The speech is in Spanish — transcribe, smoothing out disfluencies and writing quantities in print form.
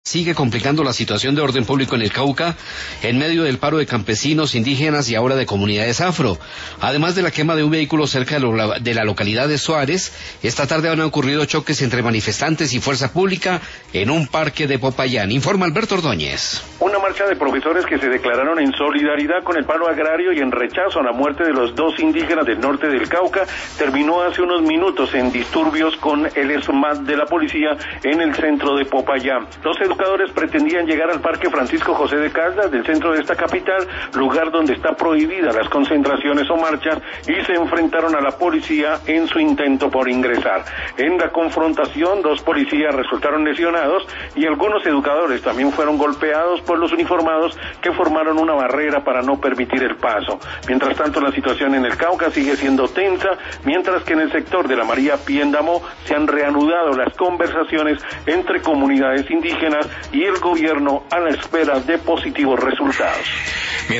Sigue complicando la situación de orden público en el Cauca, en medio del paro de campesinos, indígenas y ahora de comunidades afro. Además de la quema de un vehículo cerca de la localidad de Suárez, esta tarde han ocurrido choques entre manifestantes y fuerza pública en un parque de Popayán. Informa Alberto Ordóñez. Una marcha de profesores que se declararon en solidaridad con el paro agrario y en rechazo a la muerte de los dos indígenas del norte del Cauca terminó hace unos minutos en disturbios con el SMAT de la policía en el centro de Popayán. Los educadores pretendían llegar al Parque Francisco José de Caldas del centro de esta capital, lugar donde está prohibidas las concentraciones o marchas, y se enfrentaron a la policía en su intento por ingresar. En la confrontación, 2 policías resultaron lesionados y algunos educadores también fueron golpeados por los uniformados que formaron una barrera para no permitir el paso. Mientras tanto, la situación en el Cauca sigue siendo tensa, mientras que en el sector de la María Piendamó se han reanudado las conversaciones entre comunidades indígenas y el gobierno a la espera de positivos resultados.